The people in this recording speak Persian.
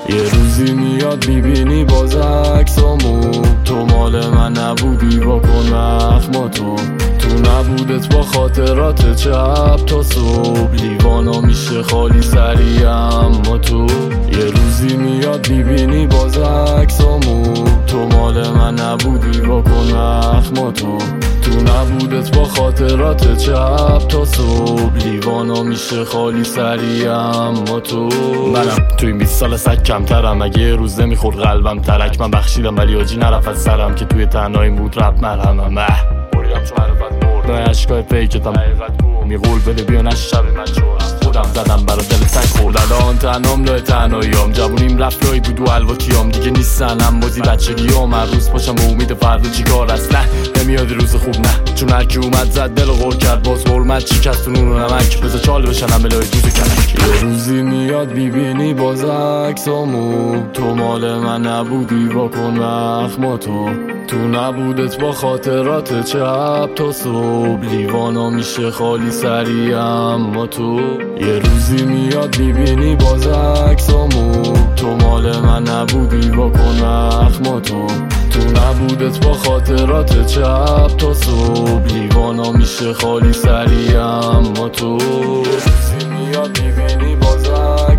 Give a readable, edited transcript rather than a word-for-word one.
یه روزی میاد میبینی باز عکسامو، تو مال من نبودی واکن اخماتو، تو نبودت با خاطرات چپ تا صبح، لیوانا میشه خالی سری اما تو. یه روزی میاد میبینی باز عکسامو، تو مال من نبودی واکن اخماتو، تو نبودت با خاطرات چپ تا صبح، لیوانا میشه خالی سری اما تو. منم تو این 20 سال سگ کمترم، اگه یه روز نمیخورد قلبم ترک، من بخشیدم ولی آجی نرفت از سرم که توی تنهایی بود رب مرهمم. بریدم چون معرفت مرد نای عشقای فیکتم حقیقت گو میقول بده بیا نشه شب من چورم، خودم زدم برا دل تک خورد. الان تنهام لای تنهاییام، جوونیم رفت لای بود و الواکیام، دیگه نیستن هم بازی بچگیام، هر روز پاشم به امید فردا چی کار است. نه نمیاد روز خوب نه، چون هرکی اومد زد دل و غور کرد، باز حرمت شکست و نون و نمک، بذار چال بشن همه لای دوز کلک. یه روزی میاد میبینی باز عکسامو، تو مال من نبودی واکن اخماتو، تو نبودت با خاطرات چپ تا صبح، لیوانا میشه خالی سری اما تو. یه روزی میاد میبینی باز عکسامو، تو مال من نبودی واکن اخماتو، تو نبودت با خاطرات چپ تا صبح، لیوانا میشه خالی سری اما تو. یه روزی میاد میبینی باز